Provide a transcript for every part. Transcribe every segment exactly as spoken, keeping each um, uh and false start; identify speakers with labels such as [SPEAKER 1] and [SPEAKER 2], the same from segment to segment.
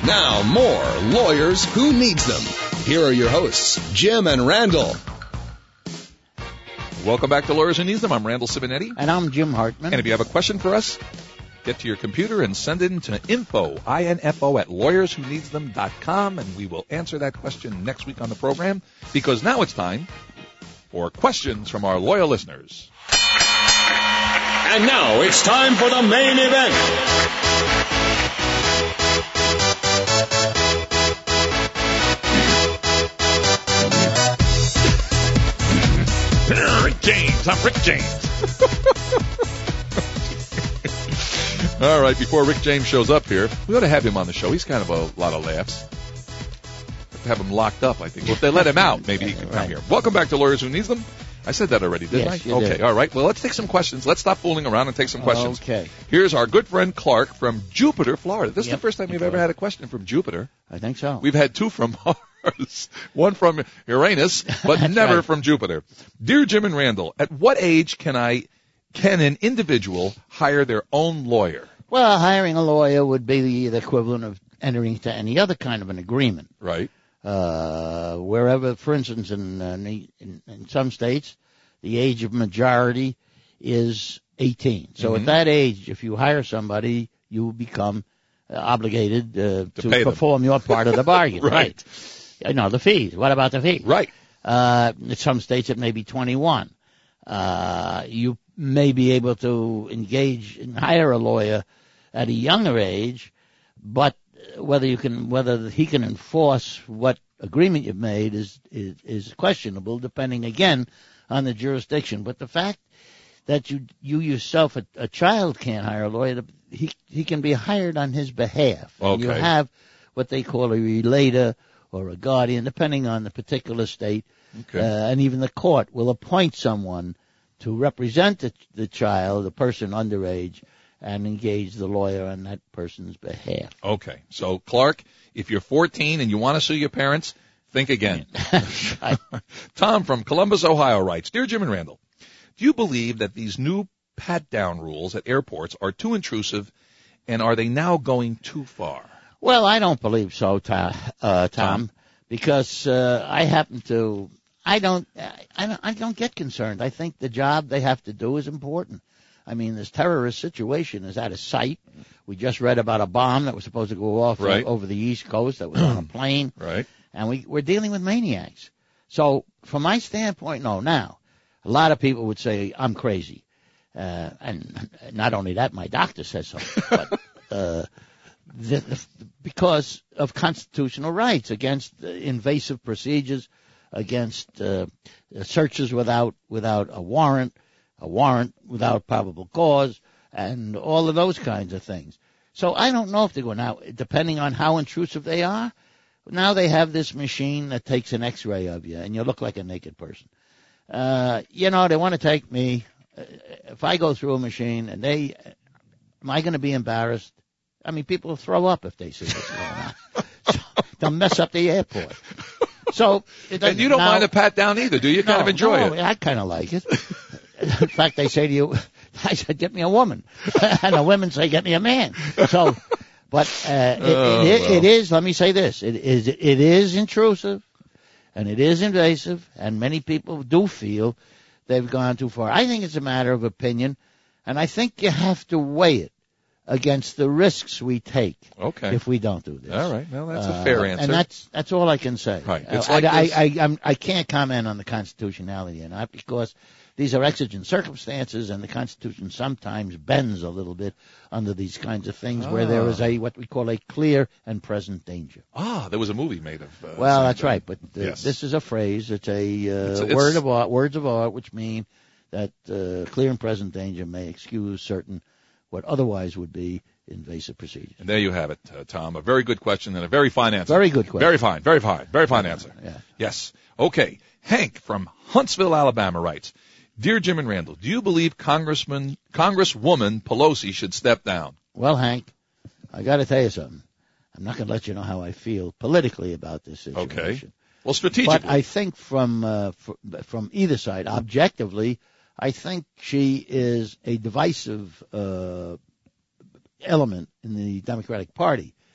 [SPEAKER 1] Now, more Lawyers Who Needs Them. Here are your hosts, Jim and Randall.
[SPEAKER 2] Welcome back to Lawyers Who Needs Them. I'm Randall Sibinetti.
[SPEAKER 3] And I'm Jim Hartman.
[SPEAKER 2] And if you have a question for us, get to your computer and send it into info, I N F O, at lawyers who needs them dot com, and we will answer that question next week on the program, because now it's time for questions from our loyal listeners.
[SPEAKER 4] And now it's time for the main event.
[SPEAKER 2] Rick James. I'm Rick James. All right, before Rick James shows up here, we ought to have him on the show. He's kind of a lot of laughs. Have him locked up, I think. Well, if they let him out, maybe he can come
[SPEAKER 3] right.
[SPEAKER 2] here. Welcome back to Lawyers Who Needs Them. I said that already, didn't
[SPEAKER 3] yes,
[SPEAKER 2] I?
[SPEAKER 3] You
[SPEAKER 2] okay,
[SPEAKER 3] did.
[SPEAKER 2] all right. Well, let's take some questions. Let's stop fooling around and take some questions.
[SPEAKER 3] Okay.
[SPEAKER 2] Here's our good friend Clark from Jupiter, Florida. This
[SPEAKER 3] Yep.
[SPEAKER 2] is the first time we've ever had a question from Jupiter.
[SPEAKER 3] I think so.
[SPEAKER 2] We've had two from Mars, one from Uranus, but
[SPEAKER 3] That's
[SPEAKER 2] never
[SPEAKER 3] right.
[SPEAKER 2] from Jupiter. Dear Jim and Randall, at what age can I, can an individual hire their own lawyer?
[SPEAKER 3] Well, hiring a lawyer would be the, the equivalent of entering into any other kind of an agreement.
[SPEAKER 2] Right.
[SPEAKER 3] Uh, wherever, for instance, in, uh, in in some states, the age of majority is eighteen. So
[SPEAKER 2] Mm-hmm.
[SPEAKER 3] at that age, if you hire somebody, you become uh, obligated uh,
[SPEAKER 2] To
[SPEAKER 3] to,
[SPEAKER 2] pay them.
[SPEAKER 3] perform your part of the bargain.
[SPEAKER 2] Right.
[SPEAKER 3] You know, the fees. What about the fees?
[SPEAKER 2] Right.
[SPEAKER 3] Uh, in some states, it may be twenty-one. Uh, you may be able to engage and hire a lawyer at a younger age, but whether you can, whether he can enforce what agreement you've made is, is, is questionable, depending again on the jurisdiction. But the fact that you, you yourself, a, a child can't hire a lawyer, he, he can be hired on his behalf. And you
[SPEAKER 2] Okay.
[SPEAKER 3] have what they call a relator or a guardian, depending on the particular state.
[SPEAKER 2] Okay.
[SPEAKER 3] Uh, and even the court will appoint someone to represent the, the child, the person underage, and engage the lawyer on that person's behalf.
[SPEAKER 2] Okay. So, Clark, if you're fourteen and you want to sue your parents, think again. Tom from Columbus, Ohio writes, Dear Jim and Randall, do you believe that these new pat-down rules at airports are too intrusive, and are they now going too far?
[SPEAKER 3] Well, I don't believe so, Tom, uh, Tom,
[SPEAKER 2] Tom?
[SPEAKER 3] because uh, I happen to, I don't, I don't, I don't get concerned. I think the job they have to do is important. I mean, this terrorist situation is out of sight. We just read about a bomb that was supposed to go off
[SPEAKER 2] Right.
[SPEAKER 3] over the East Coast that was on a plane.
[SPEAKER 2] Right.
[SPEAKER 3] And we, we're dealing with maniacs. So from my standpoint, no. Now, a lot of people would say I'm crazy. Uh, and not only that, my doctor says so. But, uh, the, the, because of constitutional rights, against uh, invasive procedures, against uh, searches without without a warrant, a warrant without probable cause, and all of those kinds of things. So I don't know if they go now, depending on how intrusive they are. Now they have this machine that takes an X-ray of you, and you look like a naked person. Uh, you know, they want to take me. Uh, if I go through a machine, and they, am I going to be embarrassed? I mean, people will throw up if they see what's going on. So they'll mess up the airport. So it
[SPEAKER 2] And you don't
[SPEAKER 3] now,
[SPEAKER 2] mind a pat-down either, do you? You kind
[SPEAKER 3] no,
[SPEAKER 2] of enjoy
[SPEAKER 3] no,
[SPEAKER 2] it.
[SPEAKER 3] I kind of like it. In fact, they say to you, I said, get me a woman. And the women say, get me a man. So, but uh, it,
[SPEAKER 2] Oh,
[SPEAKER 3] it,
[SPEAKER 2] well.
[SPEAKER 3] it is, let me say this, it is, it is intrusive, and it is invasive, and many people do feel they've gone too far. I think it's a matter of opinion, and I think you have to weigh it against the risks we take
[SPEAKER 2] Okay.
[SPEAKER 3] if we don't do this.
[SPEAKER 2] All right. Well, that's a
[SPEAKER 3] Uh,
[SPEAKER 2] fair answer.
[SPEAKER 3] And that's that's all I can say.
[SPEAKER 2] Right.
[SPEAKER 3] Uh,
[SPEAKER 2] It's
[SPEAKER 3] I,
[SPEAKER 2] like
[SPEAKER 3] I,
[SPEAKER 2] this-
[SPEAKER 3] I, I'm, I can't comment on the constitutionality or not, because these are exigent circumstances, and the Constitution sometimes bends a little bit under these kinds of things where there is a what we call a clear and present danger.
[SPEAKER 2] Ah, there was a movie made of uh,
[SPEAKER 3] Well,
[SPEAKER 2] saying
[SPEAKER 3] that's
[SPEAKER 2] that.
[SPEAKER 3] right, but uh,
[SPEAKER 2] Yes.
[SPEAKER 3] this is a phrase. It's a uh,
[SPEAKER 2] It's- it's-
[SPEAKER 3] word of art, words of art, which mean that uh, clear and present danger may excuse certain what otherwise would be invasive procedures.
[SPEAKER 2] And there you have it, uh, Tom. A very good question and a very fine answer.
[SPEAKER 3] Very good question.
[SPEAKER 2] Very fine, very fine, very fine answer.
[SPEAKER 3] Yeah.
[SPEAKER 2] Yes. Okay. Hank from Huntsville, Alabama writes, Dear Jim and Randall, do you believe Congressman, Congresswoman Pelosi should step down?
[SPEAKER 3] Well, Hank, I got to tell you something. I'm not going to let you know how I feel politically about this situation.
[SPEAKER 2] Okay. Well, strategically.
[SPEAKER 3] But I think from uh, fr- from either side, objectively, I think she is a divisive uh, element in the Democratic Party.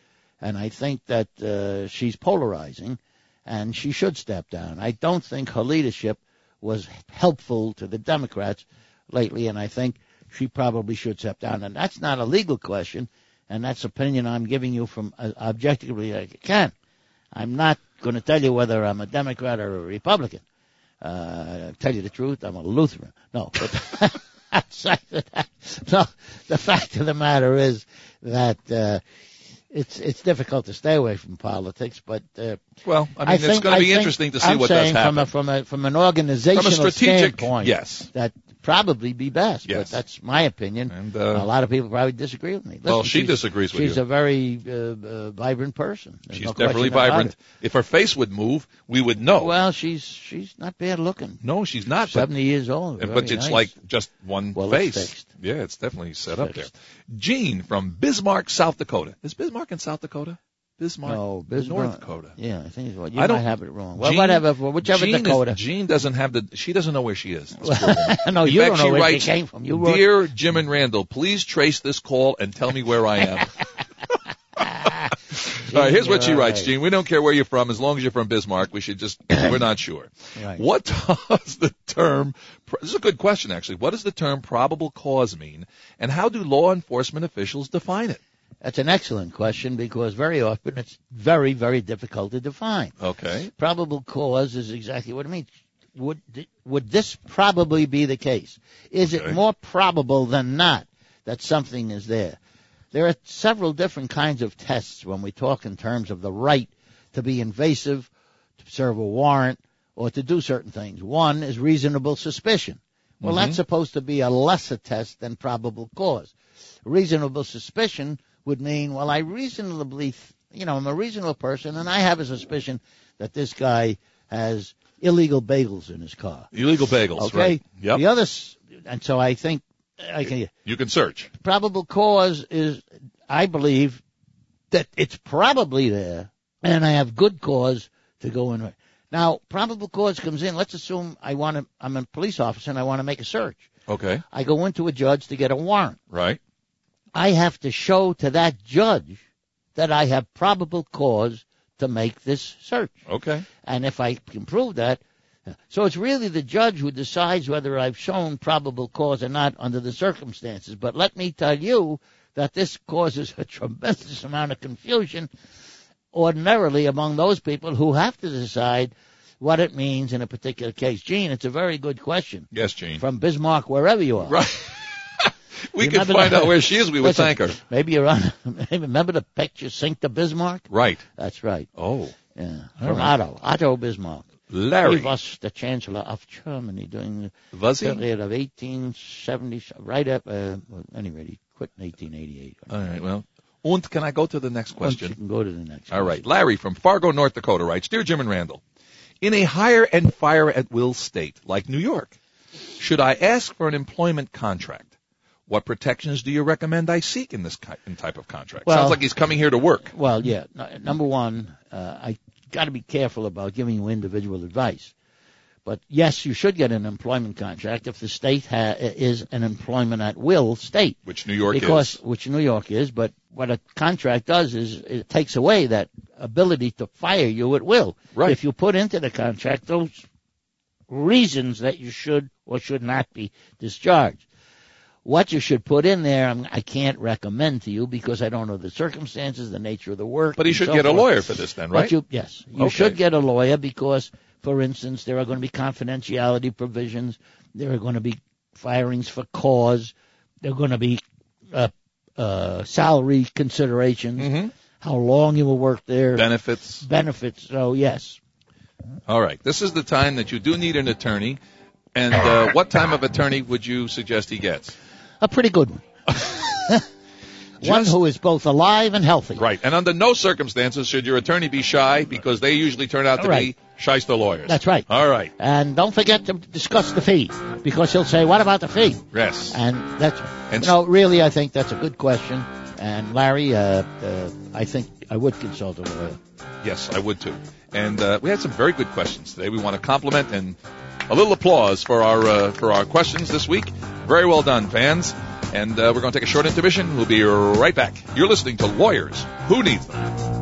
[SPEAKER 3] and I think that uh, she's polarizing, and she should step down. I don't think her leadership was helpful to the Democrats lately, and I think she probably should step down. And that's not a legal question, and that's opinion I'm giving you from uh, objectively I can. I'm not going to tell you whether I'm a Democrat or a Republican. Uh, to tell you the truth, I'm a Lutheran. No, but outside of that, no, the fact of the matter is that uh, it's it's difficult to stay away from politics. But uh,
[SPEAKER 2] well, I mean,
[SPEAKER 3] I
[SPEAKER 2] it's
[SPEAKER 3] think,
[SPEAKER 2] going to be
[SPEAKER 3] I
[SPEAKER 2] interesting to see
[SPEAKER 3] I'm
[SPEAKER 2] what does
[SPEAKER 3] saying
[SPEAKER 2] happen.
[SPEAKER 3] From a, from a from an organizational
[SPEAKER 2] From a strategic
[SPEAKER 3] standpoint,
[SPEAKER 2] yes,
[SPEAKER 3] that probably be best.
[SPEAKER 2] Yes.
[SPEAKER 3] But that's my opinion.
[SPEAKER 2] And, uh,
[SPEAKER 3] a lot of people probably disagree with me. Listen,
[SPEAKER 2] well, she
[SPEAKER 3] she's,
[SPEAKER 2] disagrees with
[SPEAKER 3] she's
[SPEAKER 2] you.
[SPEAKER 3] a very uh, uh, vibrant person. There's
[SPEAKER 2] She's
[SPEAKER 3] no
[SPEAKER 2] definitely
[SPEAKER 3] question about
[SPEAKER 2] vibrant.
[SPEAKER 3] it.
[SPEAKER 2] If her face would move, we would know.
[SPEAKER 3] Well, she's she's not bad looking.
[SPEAKER 2] No, she's not. But,
[SPEAKER 3] Seventy years old.
[SPEAKER 2] but
[SPEAKER 3] very
[SPEAKER 2] it's
[SPEAKER 3] nice.
[SPEAKER 2] like just one
[SPEAKER 3] Well, it's
[SPEAKER 2] face.
[SPEAKER 3] fixed.
[SPEAKER 2] Yeah, it's definitely set up there.
[SPEAKER 3] Fixed.
[SPEAKER 2] Gene from Bismarck, South Dakota. Is Bismarck in South Dakota? Bismarck,
[SPEAKER 3] No, Bismarck.
[SPEAKER 2] North Dakota.
[SPEAKER 3] Yeah, I think it's what you
[SPEAKER 2] I don't
[SPEAKER 3] might have it wrong. Well,
[SPEAKER 2] Gene-
[SPEAKER 3] whatever, whichever
[SPEAKER 2] Gene is-
[SPEAKER 3] Dakota.
[SPEAKER 2] Gene doesn't have the. She doesn't know where she is.
[SPEAKER 3] no,
[SPEAKER 2] In
[SPEAKER 3] you
[SPEAKER 2] fact,
[SPEAKER 3] don't
[SPEAKER 2] she
[SPEAKER 3] know where
[SPEAKER 2] writes,
[SPEAKER 3] she came from. You wrote,
[SPEAKER 2] Dear Jim and Randall, please trace this call and tell me where I am. All right, here's what she
[SPEAKER 3] You're
[SPEAKER 2] writes,
[SPEAKER 3] right.
[SPEAKER 2] Gene. We don't care where you're from. As long as you're from Bismarck, we should just, we're not sure.
[SPEAKER 3] Right.
[SPEAKER 2] What does the term, this is a good question, actually. What does the term probable cause mean, and how do law enforcement officials define it?
[SPEAKER 3] That's an excellent question because very often it's very, very difficult to define.
[SPEAKER 2] Okay.
[SPEAKER 3] Probable cause is exactly what it means. Would would this probably be the case? Is
[SPEAKER 2] Okay.
[SPEAKER 3] it more probable than not that something is there? There are several different kinds of tests when we talk in terms of the right to be invasive, to serve a warrant, or to do certain things. One is reasonable suspicion. Well,
[SPEAKER 2] Mhm.
[SPEAKER 3] that's supposed to be a lesser test than probable cause. Reasonable suspicion would mean, well, I reasonably, you know, I'm a reasonable person, and I have a suspicion that this guy has illegal bagels in his car.
[SPEAKER 2] Illegal bagels,
[SPEAKER 3] Okay?
[SPEAKER 2] right. Yep.
[SPEAKER 3] The other, s- and so I think, I can,
[SPEAKER 2] You can search.
[SPEAKER 3] probable cause is, I believe, that it's probably there, and I have good cause to go in. Now, probable cause comes in. Let's assume I want to, I'm a police officer and I want to make a search.
[SPEAKER 2] Okay.
[SPEAKER 3] I go into a judge to get a warrant.
[SPEAKER 2] Right.
[SPEAKER 3] I have to show to that judge that I have probable cause to make this search.
[SPEAKER 2] Okay.
[SPEAKER 3] And if I can prove that, so it's really the judge who decides whether I've shown probable cause or not under the circumstances. But let me tell you that this causes a tremendous amount of confusion ordinarily among those people who have to decide what it means in a particular case. Gene, it's a very good question.
[SPEAKER 2] Yes, Gene.
[SPEAKER 3] From Bismarck, wherever you are.
[SPEAKER 2] Right. we
[SPEAKER 3] You
[SPEAKER 2] could
[SPEAKER 3] remember
[SPEAKER 2] find
[SPEAKER 3] that?
[SPEAKER 2] out where she is. We would
[SPEAKER 3] Listen,
[SPEAKER 2] thank her.
[SPEAKER 3] Maybe you're on. Maybe remember the picture Sink to Bismarck?
[SPEAKER 2] Right.
[SPEAKER 3] That's right.
[SPEAKER 2] Oh.
[SPEAKER 3] Yeah.
[SPEAKER 2] All
[SPEAKER 3] From
[SPEAKER 2] right.
[SPEAKER 3] Otto. Otto Bismarck.
[SPEAKER 2] Larry.
[SPEAKER 3] He was the Chancellor of Germany during the
[SPEAKER 2] Was he?
[SPEAKER 3] period of eighteen seventy, right up, uh, well, anyway, he quit in eighteen eighty-eight.
[SPEAKER 2] All right. Well, and can I go to the next
[SPEAKER 3] Once
[SPEAKER 2] question?
[SPEAKER 3] You can go to the next
[SPEAKER 2] All right.
[SPEAKER 3] question.
[SPEAKER 2] Larry from Fargo, North Dakota writes, Dear Jim and Randall, in a hire and fire at will state like New York, should I ask for an employment contract? What protections do you recommend I seek in this ki- in type of contract?
[SPEAKER 3] Well-
[SPEAKER 2] Sounds like he's coming here to work.
[SPEAKER 3] Well, yeah. n- Number one, uh, I got to be careful about giving you individual advice. But yes, you should get an employment contract if the state ha- is an employment at will state.
[SPEAKER 2] Which New York
[SPEAKER 3] because,
[SPEAKER 2] is.
[SPEAKER 3] Which New York is, but what a contract does is it takes away that ability to fire you at will.
[SPEAKER 2] Right.
[SPEAKER 3] If you put into the contract those reasons that you should or should not be discharged. What you should put in there, I'm, I can't recommend to you because I don't know the circumstances, the nature of the work.
[SPEAKER 2] But he
[SPEAKER 3] and
[SPEAKER 2] should
[SPEAKER 3] so
[SPEAKER 2] get a
[SPEAKER 3] forth.
[SPEAKER 2] lawyer for this then, right?
[SPEAKER 3] But you, yes, you
[SPEAKER 2] Okay.
[SPEAKER 3] should get a lawyer because, for instance, there are going to be confidentiality provisions. There are going to be firings for cause. There are going to be uh, uh, salary considerations,
[SPEAKER 2] Mm-hmm.
[SPEAKER 3] how long you will work there,
[SPEAKER 2] Benefits.
[SPEAKER 3] benefits. So, yes.
[SPEAKER 2] All right. This is the time that you do need an attorney. And uh, what time of attorney would you suggest he gets?
[SPEAKER 3] A pretty good one. One
[SPEAKER 2] Just-
[SPEAKER 3] who is both alive and healthy.
[SPEAKER 2] Right. And under no circumstances should your attorney be shy because they usually turn out to
[SPEAKER 3] Right.
[SPEAKER 2] be shyster lawyers.
[SPEAKER 3] That's right.
[SPEAKER 2] All right.
[SPEAKER 3] And don't forget to discuss the fee because he'll say, what about the fee?
[SPEAKER 2] Yes.
[SPEAKER 3] And that's,
[SPEAKER 2] And
[SPEAKER 3] you know, really, I think that's a good question. And Larry, uh, uh, I think I would consult a lawyer.
[SPEAKER 2] Yes, I would too. And uh, we had some very good questions today. We want to compliment and a little applause for our uh, for our questions this week. Very well done, fans. And uh, we're going to take a short intermission. We'll be right back. You're listening to Lawyers Who Need Them.